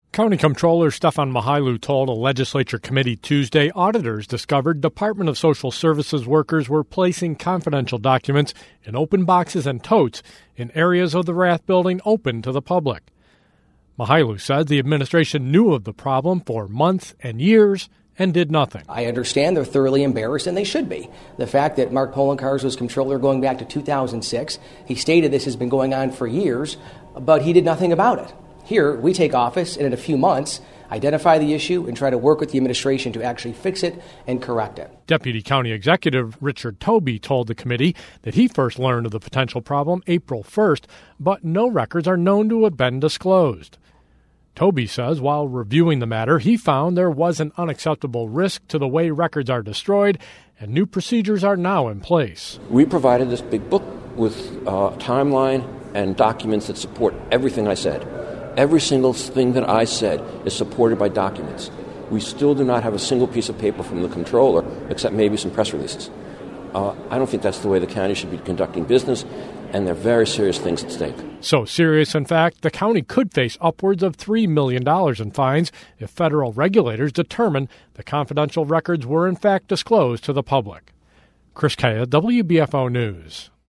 County Comptroller Stefan Mihailu told a legislature committee Tuesday auditors discovered Department of Social Services workers were placing confidential documents in open boxes and totes in areas of the Rath building open to the public. Mihailu said the administration knew of the problem for months and years and did nothing. I understand they're thoroughly embarrassed, and they should be. The fact that Mark Poloncarz was comptroller going back to 2006, he stated this has been going on for years, but he did nothing about it. Here, we take office and in a few months identify the issue and try to work with the administration to actually fix it and correct it. Deputy County Executive Richard Tobey told the committee that he first learned of the potential problem April 1st, but no records are known to have been disclosed. Tobey says while reviewing the matter, he found there was an unacceptable risk to the way records are destroyed, and new procedures are now in place. We provided this big book with a timeline and documents that support everything I said. Every single thing that I said is supported by documents. We still do not have a single piece of paper from the comptroller, except maybe some press releases. I don't think that's the way the county should be conducting business, and there are very serious things at stake. So serious, in fact, the county could face upwards of $3 million in fines if federal regulators determine the confidential records were in fact disclosed to the public. Chris Kaya, WBFO News.